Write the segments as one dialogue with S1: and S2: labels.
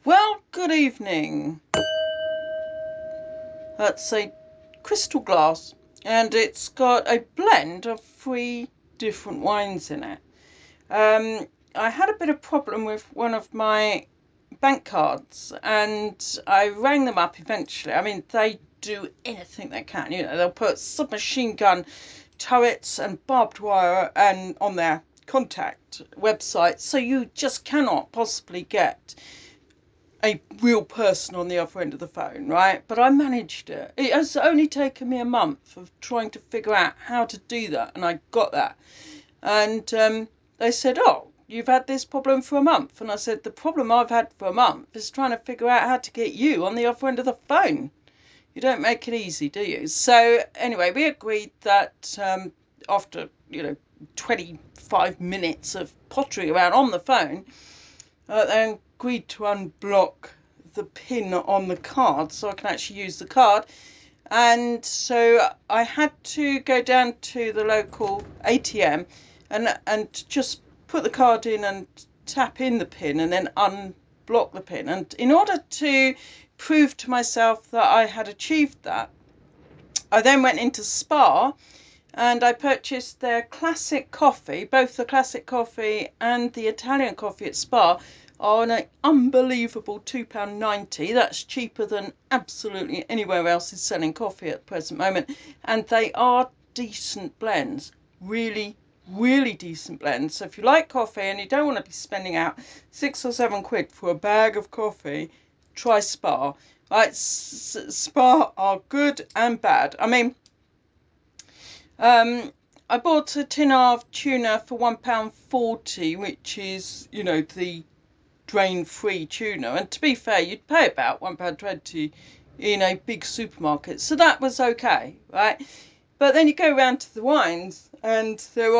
S1: Well, good evening. That's a crystal glass, and it's got a blend of 3 different wines in it. I had a bit of problem with one of my bank cards, and I rang them up eventually. I mean, they do anything they can. They'll put submachine gun turrets and barbed wire and on their contact website, so you just cannot possibly get a real person on the other end of the phone, right? But I managed it. It has only taken me a month of trying to figure out how to do that, and I got that. And they said, "Oh, you've had this problem for a month." And I said, "The problem I've had for a month is trying to figure out how to get you on the other end of the phone. You don't make it easy, do you?" So anyway, we agreed that after, 25 minutes of pottering around on the phone, they agreed to unblock the pin on the card so I can actually use the card. And so I had to go down to the local ATM and just put the card in and tap in the pin and then unblock the pin. And in order to prove to myself that I had achieved that, I then went into Spar and I purchased their classic coffee. Both the classic coffee and the Italian coffee at Spar are on an unbelievable £2.90. That's cheaper than absolutely anywhere else is selling coffee at the present moment. And they are decent blends. Really, really decent blends. So if you like coffee and you don't want to be spending out £6 or £7 for a bag of coffee, try Spar. Right, Spar are good and bad. I mean, I bought a tin of tuna for £1.40, which is, the drain-free tuna. And to be fair, you'd pay about £1.20 in a big supermarket. So that was okay, right? But then you go round to the wines and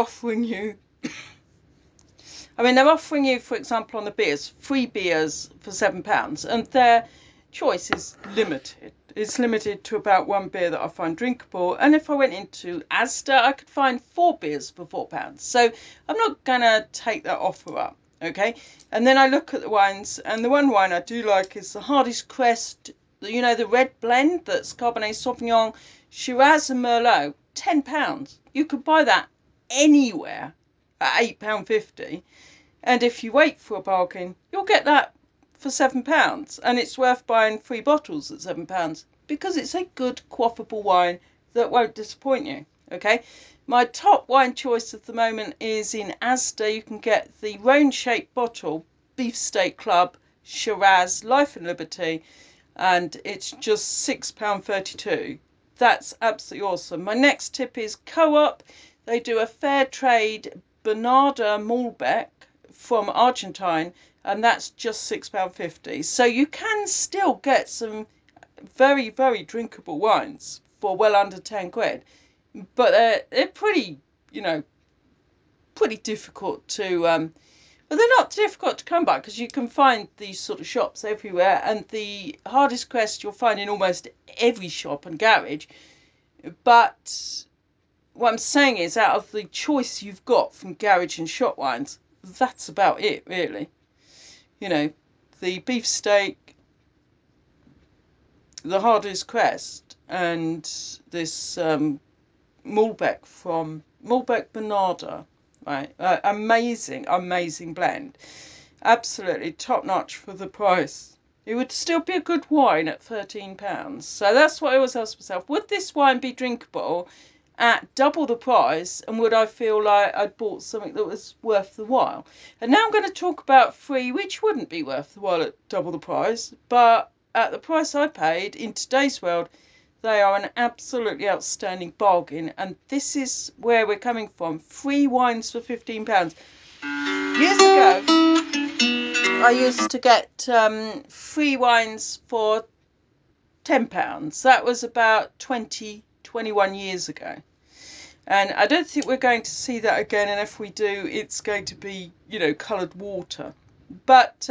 S1: they're offering you, for example, on the beers, 3 beers for £7, and their choice is limited. It's limited to about 1 beer that I find drinkable. And if I went into Asda, I could find 4 beers for £4. So I'm not going to take that offer up. Okay. And then I look at the wines, and the one wine I do like is the Hardy's Crest, the red blend that's Cabernet Sauvignon, Shiraz, and Merlot. £10. You could buy that anywhere at £8.50. And if you wait for a bargain, you'll get that for £7. And it's worth buying 3 bottles at £7 because it's a good, quaffable wine that won't disappoint you. Okay. My top wine choice at the moment is in Asda. You can get the Rhone-shaped bottle, Beefsteak Club, Shiraz, Life and Liberty, and it's just £6.32. That's absolutely awesome. My next tip is Co-op. They do a fair trade Bernarda Malbec from Argentine, and that's just £6.50. So you can still get some very, very drinkable wines for well under £10, but they're pretty, pretty difficult to but they're not difficult to come by because you can find these sort of shops everywhere, and the Hardest Crest you'll find in almost every shop and garage. But what I'm saying is, out of the choice you've got from garage and shop wines, that's about it, really. You know, the beefsteak, the Hardest Crest, and this Malbec from Malbec Bernarda. Right, amazing, amazing blend. Absolutely top notch for the price. It would still be a good wine at £13. So that's what I always ask myself. Would this wine be drinkable at double the price, and would I feel like I'd bought something that was worth the while? And now I'm going to talk about three which wouldn't be worth the while at double the price, but at the price I paid in today's world, they are an absolutely outstanding bargain. And this is where we're coming from. 3 wines for £15. Years ago, I used to get 3 wines for £10. That was about 20, 21 years ago. And I don't think we're going to see that again. And if we do, it's going to be, coloured water. But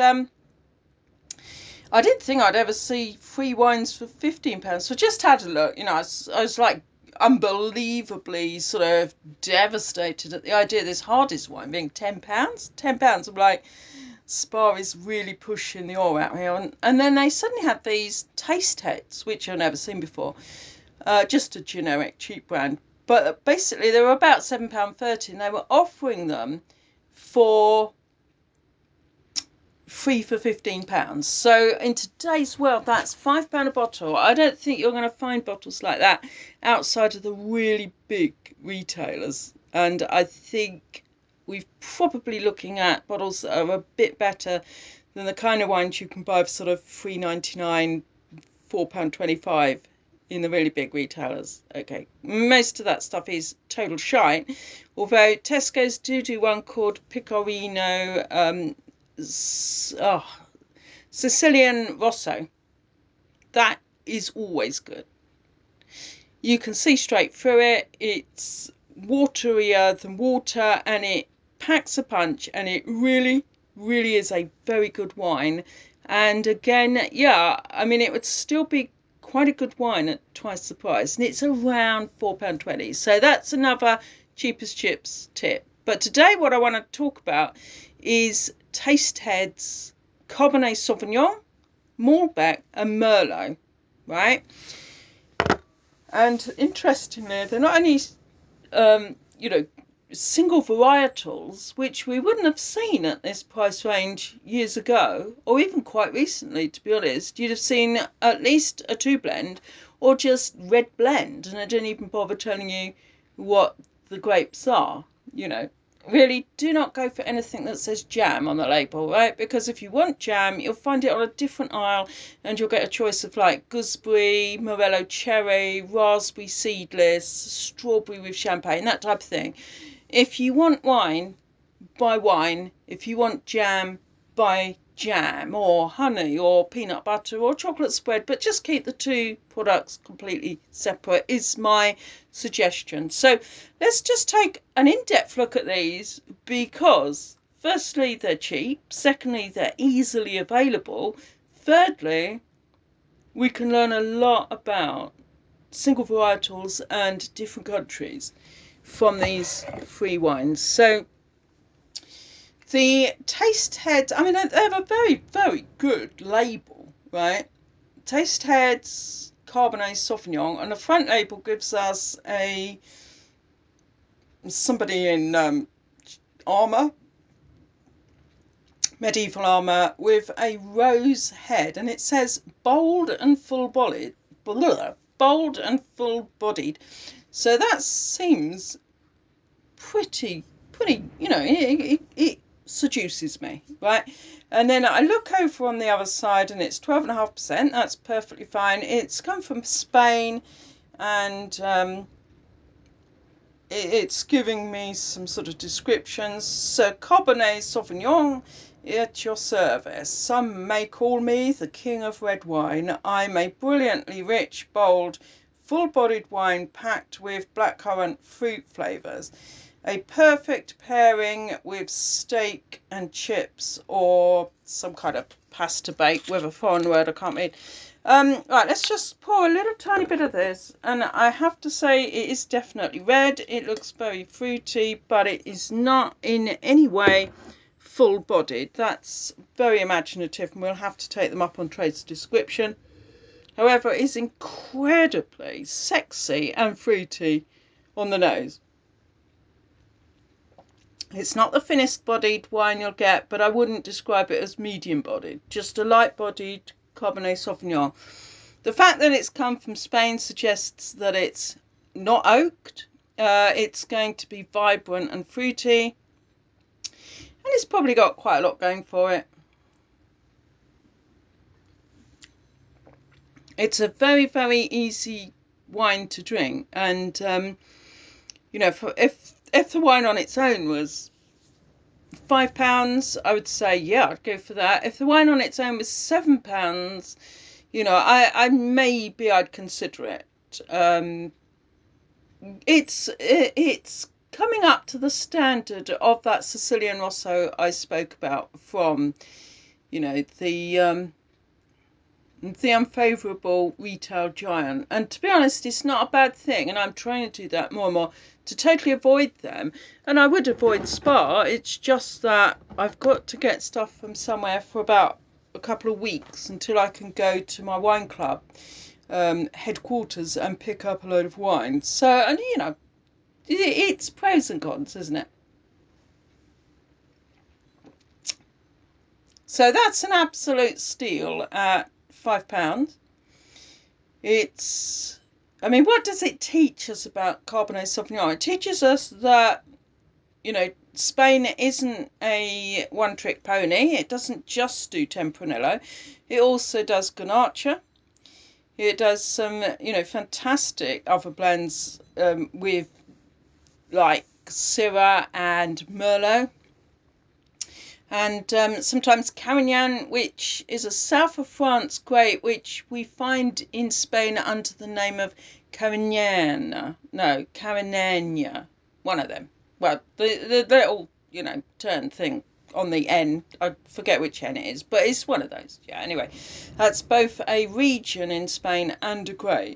S1: I didn't think I'd ever see 3 wines for £15. So I just had a look. I was like unbelievably sort of devastated at the idea of this Hardest wine being £10. £10. I'm like, Spa is really pushing the oil out here. And then they suddenly had these taste heads, which I've never seen before. Just a generic cheap brand. But basically, they were about £7.30, and they were offering them for free for £15. So in today's world, that's £5 a bottle. I don't think you're going to find bottles like that outside of the really big retailers. And I think we're probably looking at bottles that are a bit better than the kind of wines you can buy for sort of £3.99, £4.25 in the really big retailers. Okay, most of that stuff is total shite. Although Tesco's do one called Pecorino Sicilian Rosso. That is always good. You can see straight through it. It's waterier than water, and it packs a punch, and it really, really is a very good wine. And again, yeah, I mean, it would still be quite a good wine at twice the price, and it's around £4.20. So that's another cheapest chips tip. But today, what I want to talk about is Taste Heads Cabernet Sauvignon, Malbec, and Merlot, right? And interestingly, they're not only you know, single varietals, which we wouldn't have seen at this price range years ago, or even quite recently, to be honest. You'd have seen at least a two blend or just red blend, and I don't even bother telling you what the grapes are, you know. Really, do not go for anything that says jam on the label, right? Because if you want jam, you'll find it on a different aisle, and you'll get a choice of like gooseberry, morello cherry, raspberry seedless, strawberry with champagne, that type of thing. If you want wine, buy wine. If you want jam, buy jam or honey or peanut butter or chocolate spread, but just keep the two products completely separate is my suggestion. So let's just take an in-depth look at these, because firstly, they're cheap. Secondly, they're easily available. Thirdly, we can learn a lot about single varietals and different countries from these free wines. So the Taste Heads, I mean, they have a very, very good label, right? Taste Heads Cabernet Sauvignon, and the front label gives us somebody in armour, medieval armour, with a rose head, and it says bold and full-bodied, bold and full-bodied. So that seems pretty, it seduces me, right? And then I look over on the other side, and it's 12.5%. That's perfectly fine. It's come from Spain, and it's giving me some sort of descriptions. Sir Cabernet Sauvignon, at your service. Some may call me the king of red wine. I'm a brilliantly rich, bold, full-bodied wine packed with blackcurrant fruit flavours. A perfect pairing with steak and chips or some kind of pasta bake with a foreign word I can't read. Right, let's just pour a little tiny bit of this. And I have to say, it is definitely red. It looks very fruity, but it is not in any way full-bodied. That's very imaginative, and we'll have to take them up on Trade's description. However, it is incredibly sexy and fruity on the nose. It's not the thinnest bodied wine you'll get, but I wouldn't describe it as medium bodied. Just a light bodied Cabernet Sauvignon. The fact that it's come from Spain suggests that it's not oaked. It's going to be vibrant and fruity. And it's probably got quite a lot going for it. It's a very, very easy wine to drink. And, if the wine on its own was £5, I would say, yeah, I'd go for that. If the wine on its own was £7, I'd consider it. It's coming up to the standard of that Sicilian Rosso I spoke about from, the unfavourable retail giant. And to be honest, it's not a bad thing, and I'm trying to do that more and more. to totally avoid them. And I would avoid Spa. It's just that I've got to get stuff from somewhere for about a couple of weeks until I can go to my wine club headquarters and pick up a load of wine. So, and it's pros and cons, isn't it? So that's an absolute steal at £5. It's, I mean, what does it teach us about Cabernet Sauvignon? It teaches us that, Spain isn't a one-trick pony. It doesn't just do Tempranillo. It also does Garnacha. It does some, fantastic other blends with like Syrah and Merlot. And sometimes Carignan, which is a south of France grape, which we find in Spain under the name of Carignan. No, Carignana. One of them. Well, the little, turn thing on the N. I forget which N it is, but it's one of those. Yeah, anyway. That's both a region in Spain and a grape.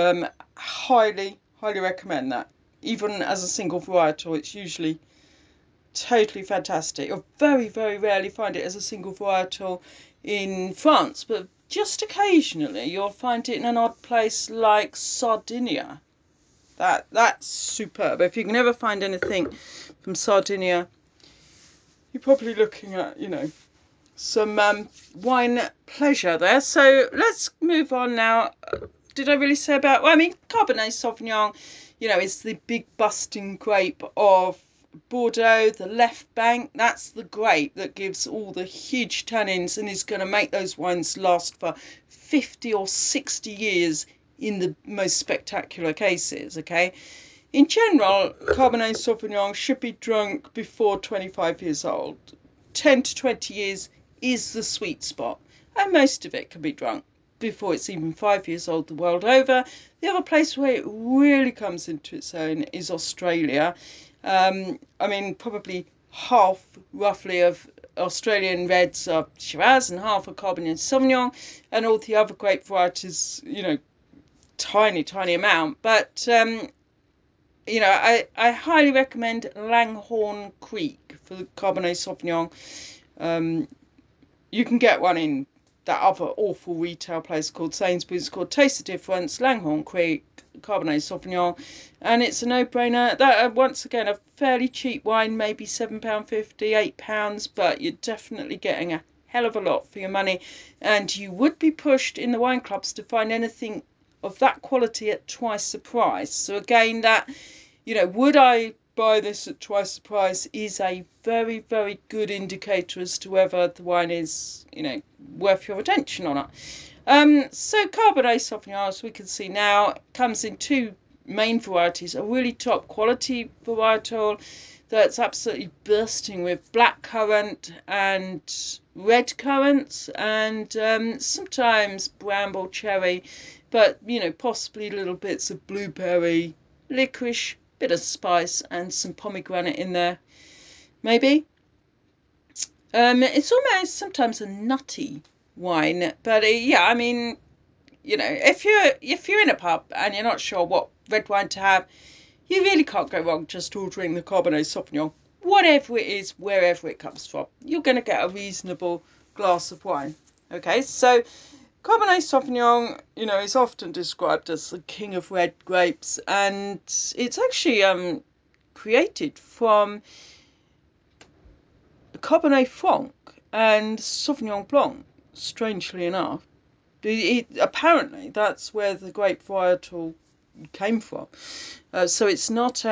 S1: Highly, highly recommend that. Even as a single varietal, it's usually totally fantastic. You'll very, very rarely find it as a single varietal in France, but just occasionally you'll find it in an odd place like Sardinia. That's superb. If you can ever find anything from Sardinia, you're probably looking at, some wine pleasure there. So let's move on now. Did I really say about, well, I mean, Cabernet Sauvignon, is the big busting grape of Bordeaux, the left bank. That's the grape that gives all the huge tannins and is going to make those wines last for 50 or 60 years in the most spectacular cases, okay? In general, Cabernet Sauvignon should be drunk before 25 years old. 10 to 20 years is the sweet spot, and most of it can be drunk before it's even 5 years old the world over. The other place where it really comes into its own is Australia. I mean, probably half, roughly, of Australian reds are Shiraz and half are Cabernet Sauvignon, and all the other grape varieties, tiny, tiny amount. But, I highly recommend Langhorne Creek for the Cabernet Sauvignon. You can get one in that other awful retail place called Sainsbury's called Taste the Difference, Langhorne Creek, Cabernet Sauvignon, and it's a no-brainer. That once again, a fairly cheap wine, maybe £7.50, £8, but you're definitely getting a hell of a lot for your money, and you would be pushed in the wine clubs to find anything of that quality at twice the price. So again, that, would I buy this at twice the price is a very, very good indicator as to whether the wine is, worth your attention or not. So Cabernet Sauvignon, as we can see now, comes in two main varieties. A really top quality varietal that's absolutely bursting with black currant and red currants, and sometimes bramble cherry, but possibly little bits of blueberry, licorice, bit of spice, and some pomegranate in there, maybe. It's almost sometimes a nutty wine, but yeah, I mean, if you're in a pub and you're not sure what red wine to have, you really can't go wrong just ordering the Cabernet Sauvignon. Whatever it is, wherever it comes from, you're going to get a reasonable glass of wine. Okay, so Cabernet Sauvignon, is often described as the king of red grapes, and it's actually created from Cabernet Franc and Sauvignon Blanc, strangely enough. Apparently, that's where the grape varietal came from. So it's not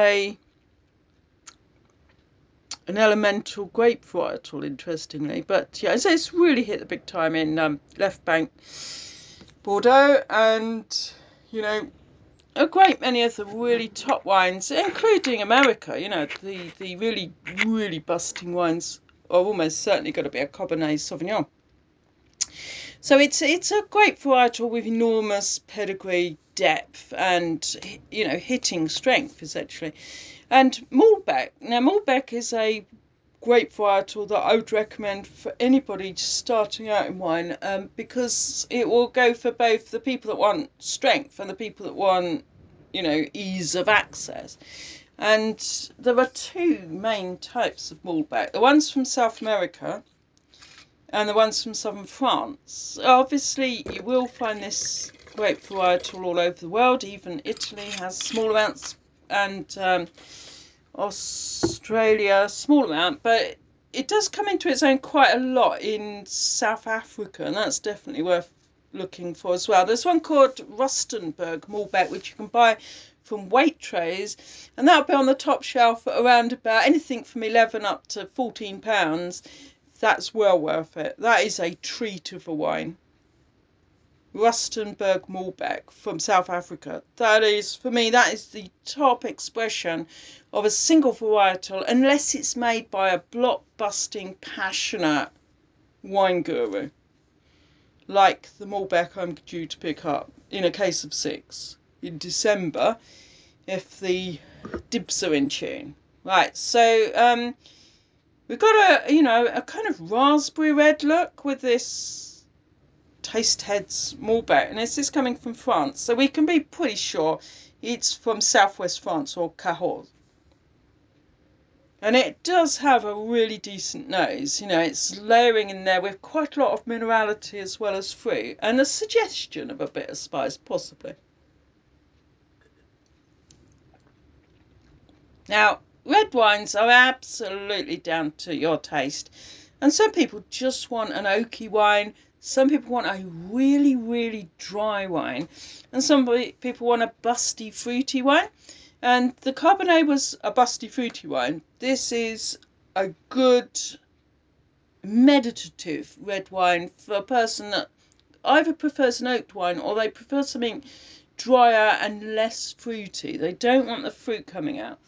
S1: an elemental grape varietal, interestingly. But yeah, so it's really hit the big time in Left Bank, Bordeaux, and a great many of the really top wines, including America. The really, really busting wines are almost certainly going to be a Cabernet Sauvignon. So it's a great varietal with enormous pedigree, depth, and hitting strength essentially. And Malbec. Now Malbec is a great varietal that I would recommend for anybody just starting out in wine, because it will go for both the people that want strength and the people that want ease of access. And there are two main types of Malbec. The ones from South America and the ones from southern France. Obviously, you will find this grape varietal all over the world. Even Italy has small amounts, and Australia, small amount, but it does come into its own quite a lot in South Africa, and that's definitely worth looking for as well. There's one called Rustenburg Malbec, which you can buy from Waitrose, and that'll be on the top shelf at around about anything from 11 up to £14. That's well worth it. That is a treat of a wine. Rustenburg Malbec from South Africa. That is, for me, that is the top expression of a single varietal, unless it's made by a block-busting, passionate wine guru, like the Malbec I'm due to pick up in a case of 6 in December, if the dibs are in tune. Right, so we've got a kind of raspberry red look with this Taste Heads Malbec, and this is coming from France, so we can be pretty sure it's from southwest France or Cahors. And it does have a really decent nose, it's layering in there with quite a lot of minerality as well as fruit, and a suggestion of a bit of spice, possibly. Now, red wines are absolutely down to your taste, and some people just want an oaky wine. Some people want a really, really dry wine. And some people want a busty, fruity wine. And the Cabernet was a busty, fruity wine. This is a good, meditative red wine for a person that either prefers an oaked wine or they prefer something drier and less fruity. They don't want the fruit coming out.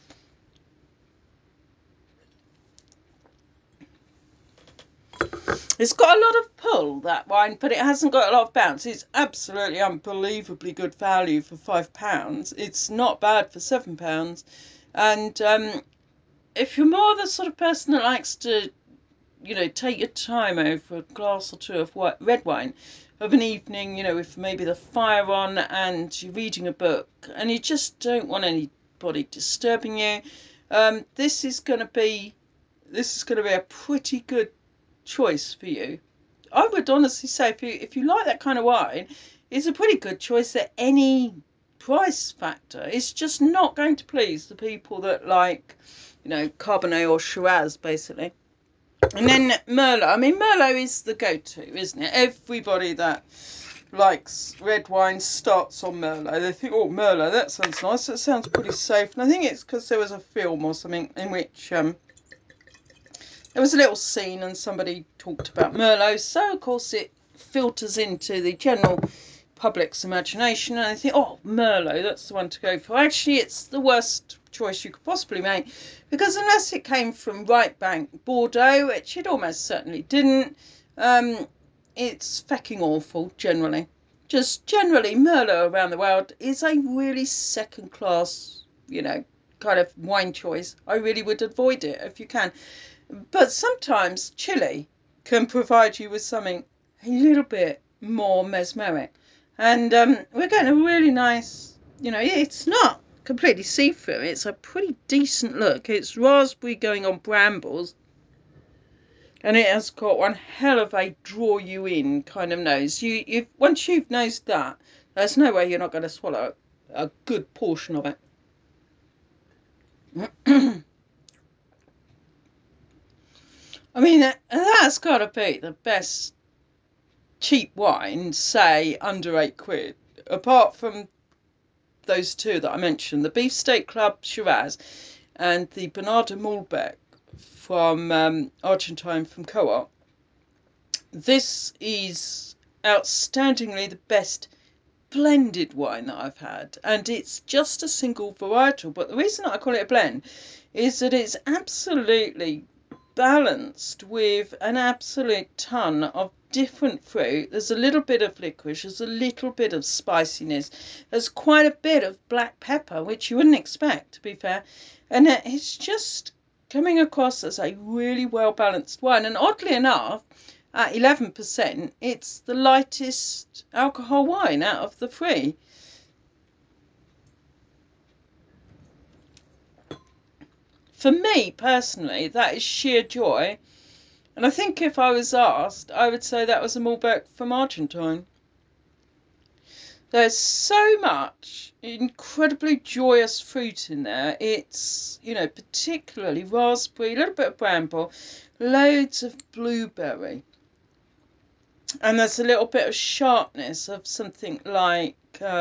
S1: It's got a lot of pull, that wine, but it hasn't got a lot of bounce. It's absolutely unbelievably good value for £5. It's not bad for £7. And if you're more the sort of person that likes to, take your time over a glass or two of red wine of an evening, with maybe the fire on and you're reading a book and you just don't want anybody disturbing you, this is going to be a pretty good choice for you. I would honestly say if you like that kind of wine, it's a pretty good choice at any price factor. It's just not going to please the people that like, Cabernet or Shiraz, basically. And then Merlot. I mean, Merlot is the go-to, isn't it? Everybody that likes red wine starts on Merlot. They think, oh, Merlot, that sounds nice. That sounds pretty safe. And I think it's because there was a film or something in which there was a little scene and somebody talked about Merlot, so of course it filters into the general public's imagination, and I think, oh, Merlot, that's the one to go for. Actually, it's the worst choice you could possibly make, because unless it came from right bank Bordeaux, which it almost certainly didn't, it's fecking awful, generally. Just generally, Merlot around the world is a really second class, kind of wine choice. I really would avoid it if you can. But sometimes Chile can provide you with something a little bit more mesmeric. And we're getting a really nice, it's not completely see-through. It's a pretty decent look. It's raspberry going on brambles. And it has got one hell of a draw you in kind of nose. Once you've nosed that, there's no way you're not going to swallow a good portion of it. I mean, that's got to be the best cheap wine, say under £8, apart from those two that I mentioned, the Beefsteak Club Shiraz and the Bernarda Malbec from Argentine from Co-op. This is outstandingly the best blended wine that I've had, and it's just a single varietal. But the reason I call it a blend is that it's absolutely balanced with an absolute ton of different fruit. There's a little bit of licorice, there's a little bit of spiciness, there's quite a bit of black pepper, which you wouldn't expect, to be fair. And it's just coming across as a really well balanced wine. And oddly enough, at 11%, it's the lightest alcohol wine out of the three. For me personally, that is sheer joy. And I think if I was asked, I would say that was a Malbec from Argentine. There's so much incredibly joyous fruit in there. It's, particularly raspberry, a little bit of bramble, loads of blueberry. And there's a little bit of sharpness of something like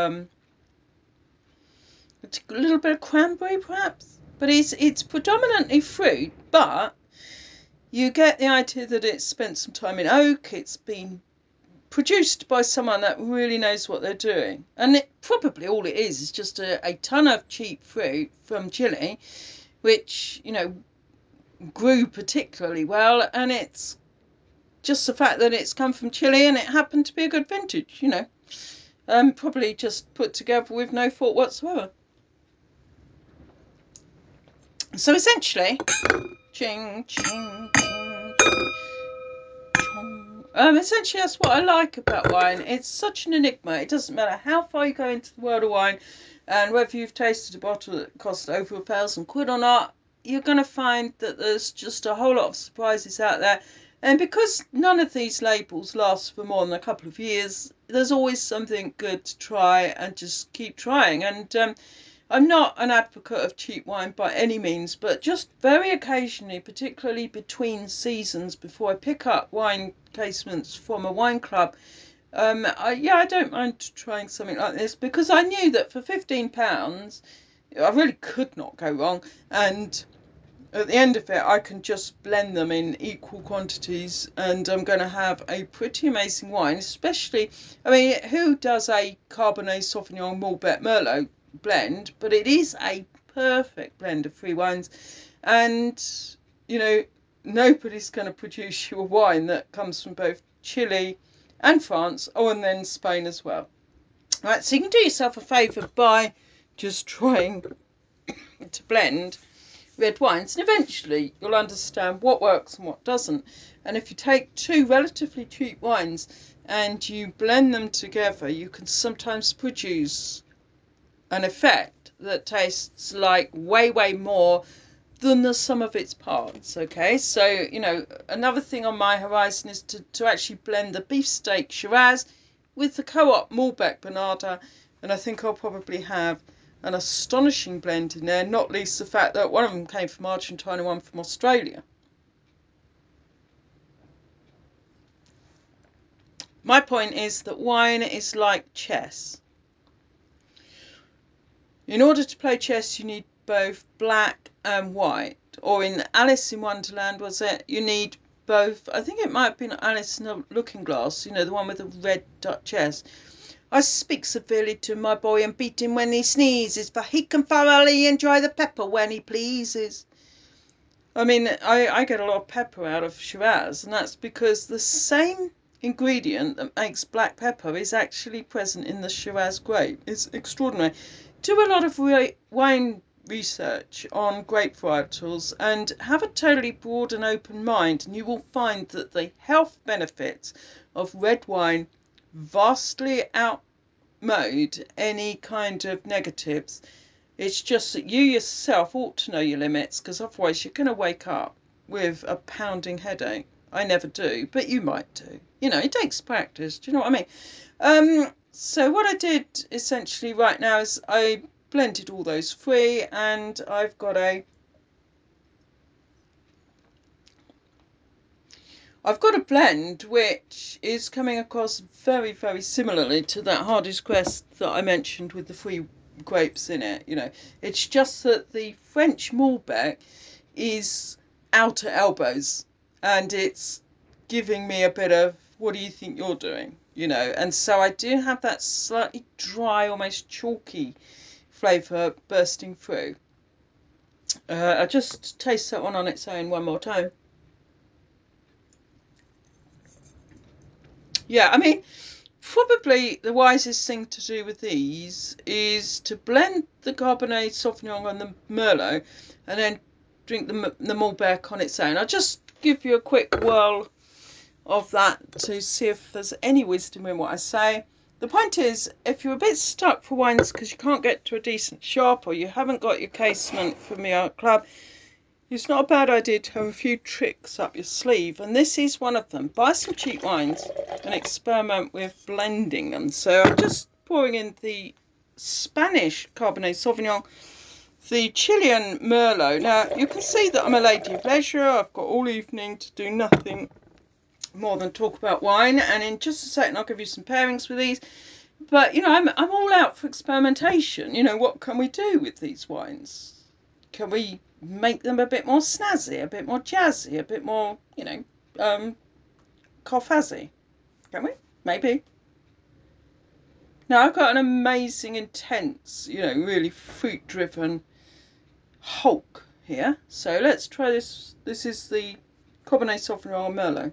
S1: a little bit of cranberry, perhaps. But it's predominantly fruit, but you get the idea that it's spent some time in oak. It's been produced by someone that really knows what they're doing. And probably all it is just a ton of cheap fruit from Chile, which, grew particularly well. And it's just the fact that it's come from Chile and it happened to be a good vintage, probably just put together with no thought whatsoever. So essentially, ching, ching, ching, ching. Essentially, that's what I like about wine. It's such an enigma. It doesn't matter how far you go into the world of wine, and whether you've tasted a bottle that costs over £1,000 or not, you're going to find that there's just a whole lot of surprises out there. And because none of these labels last for more than a couple of years, there's always something good to try and just keep trying. And I'm not an advocate of cheap wine by any means, but just very occasionally, particularly between seasons, before I pick up wine casements from a wine club, I don't mind trying something like this, because I knew that for £15, I really could not go wrong. And at the end of it, I can just blend them in equal quantities, and I'm going to have a pretty amazing wine. Especially, I mean, who does a Cabernet Sauvignon Malbec Merlot blend? But it is a perfect blend of three wines, and you know, nobody's going to produce you a wine that comes from both Chile and France, oh, and then Spain as well. Right, so you can do yourself a favour by just trying to blend red wines, and eventually you'll understand what works and what doesn't. And if you take two relatively cheap wines and you blend them together, you can sometimes produce an effect that tastes like way, way more than the sum of its parts. Okay, so another thing on my horizon is to actually blend the beefsteak Shiraz with the Co-op Malbec Bernarda, and I think I'll probably have an astonishing blend in there, not least the fact that one of them came from Argentina and one from Australia. My point is that wine is like chess. In order to play chess, you need both black and white. Or in Alice in Wonderland, was it? You need both. I think it might have been Alice in the Looking Glass, the one with the red chess. I speak severely to my boy and beat him when he sneezes, for he can thoroughly enjoy the pepper when he pleases. I mean, I get a lot of pepper out of Shiraz, and that's because the same ingredient that makes black pepper is actually present in the Shiraz grape. It's extraordinary. Do a lot of wine research on grape varietals and have a totally broad and open mind, and you will find that the health benefits of red wine vastly outmode any kind of negatives. It's just that you yourself ought to know your limits, because otherwise you're going to wake up with a pounding headache. I never do, but you might do. It takes practice. Do you know what I mean? So what I did essentially right now is I blended all those three, and I've got a blend which is coming across very, very similarly to that Hardy's Crest that I mentioned with the three grapes in it. It's just that the French Malbec is out at elbows, and it's giving me a bit of, what do you think you're doing? And so I do have that slightly dry, almost chalky flavour bursting through. I'll just taste that one on its own one more time. Yeah, I mean, probably the wisest thing to do with these is to blend the Cabernet Sauvignon and the Merlot, and then drink the Malbec on its own. I'll just give you a quick whirl of that to see if there's any wisdom in what I say. The point is, if you're a bit stuck for wines because you can't get to a decent shop, or you haven't got your casement from your club, It's not a bad idea to have a few tricks up your sleeve, and this is one of them. Buy some cheap wines and experiment with blending them. So I'm just pouring in the Spanish Cabernet Sauvignon, the Chilean Merlot. Now, you can see that I'm a lady of leisure. I've got all evening to do nothing more than talk about wine, and in just a second I'll give you some pairings with these. But, you know, I'm all out for experimentation. You know, what can we do with these wines? Can we make them a bit more snazzy, a bit more jazzy, a bit more, you know, Corfazzy? Can we? Maybe. Now, I've got an amazing, intense, you know, really fruit-driven Hulk here. So let's try this. This is the Cabernet Sauvignon Merlot.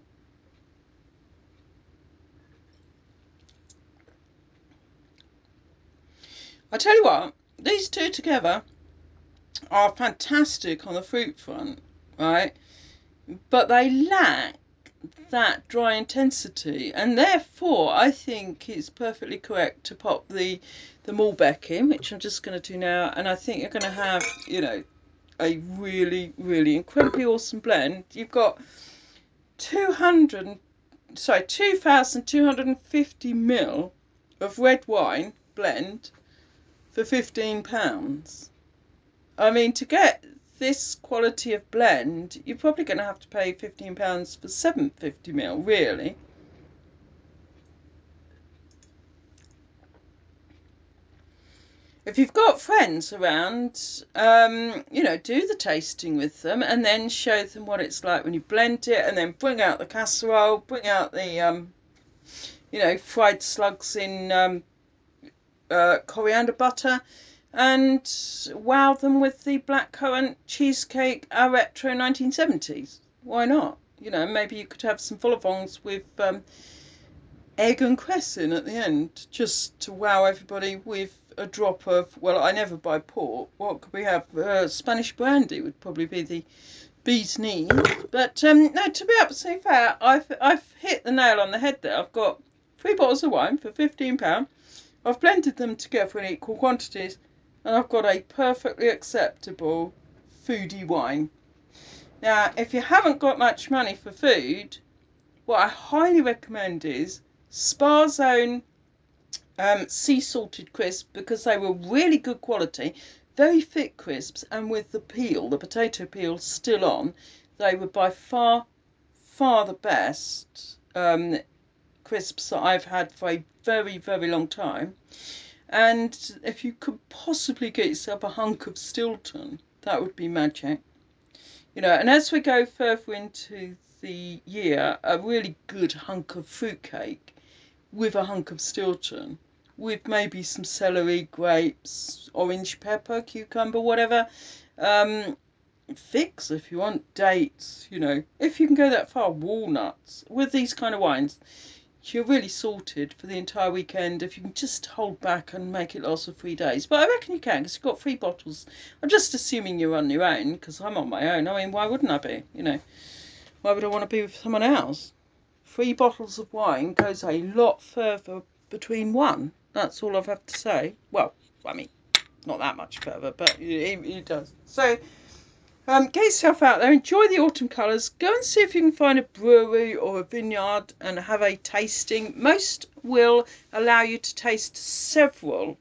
S1: I tell you what, these two together are fantastic on the fruit front, right? But they lack that dry intensity, and therefore I think it's perfectly correct to pop the Malbec in, which I'm just going to do now, and I think you're going to have, you know, a really, really incredibly awesome blend. You've got 2,250 ml of red wine blend for £15. I mean, to get this quality of blend, you're probably going to have to pay £15 for 750 ml, really. If you've got friends around, you know, do the tasting with them and then show them what it's like when you blend it, and then bring out the casserole, bring out the, you know, fried slugs in coriander butter, and wow them with the blackcurrant cheesecake au retro 1970s. Why not? You know, maybe you could have some vol au vents with egg and cress in at the end, just to wow everybody with a drop of, well, I never buy port. What could we have? Spanish brandy would probably be the bee's knees. But no, to be absolutely fair, I've hit the nail on the head there. I've got 3 bottles of wine for £15. I've blended them together in equal quantities, and I've got a perfectly acceptable foodie wine. Now, if you haven't got much money for food, what I highly recommend is Spar's Own sea salted crisps, because they were really good quality, very thick crisps, and with the peel, the potato peel still on, they were by far, far the best crisps that I've had for a very, very long time. And if you could possibly get yourself a hunk of Stilton, that would be magic. You know, and as we go further into the year, a really good hunk of fruitcake with a hunk of Stilton, with maybe some celery, grapes, orange pepper, cucumber, whatever. Um, Figs if you want, dates, you know. If you can go that far, walnuts. With these kind of wines, you're really sorted for the entire weekend if you can just hold back and make it last for 3 days. But I reckon you can, because you've got 3 bottles. I'm just assuming you're on your own, because I'm on my own. I mean, why wouldn't I be? You know, why would I want to be with someone else? 3 bottles of wine goes a lot further between one. That's all I've have to say. Well, I mean, not that much further, but it does. So, get yourself out there, enjoy the autumn colours, go and see if you can find a brewery or a vineyard and have a tasting. Most will allow you to taste several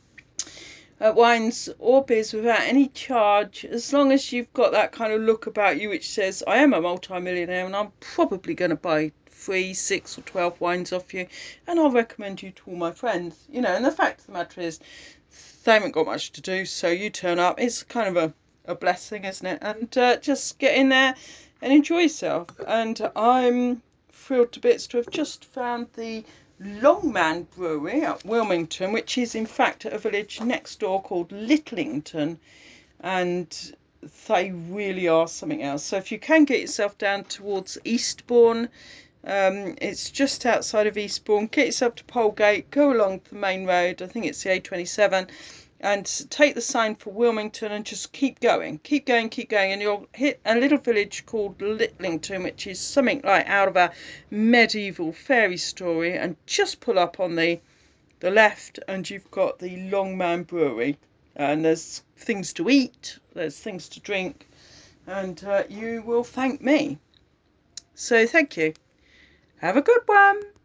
S1: wines or beers without any charge, as long as you've got that kind of look about you which says, I am a multi-millionaire and I'm probably going to buy 3, 6 or 12 wines off you, and I'll recommend you to all my friends. You know, and the fact of the matter is, they haven't got much to do, so you turn up. It's kind of a blessing, isn't it? And just get in there and enjoy yourself. And I'm thrilled to bits to have just found the Longman Brewery at Wilmington, which is in fact a village next door called Littlington, and they really are something else. So if you can get yourself down towards Eastbourne, it's just outside of Eastbourne, get yourself to Polegate, go along the main road, I think it's the A27, and take the sign for Wilmington and just keep going, keep going, keep going, and you'll hit a little village called Littlington, which is something like out of a medieval fairy story, and just pull up on the left and you've got the Longman Brewery, and there's things to eat, there's things to drink, and you will thank me. So thank you. Have a good one.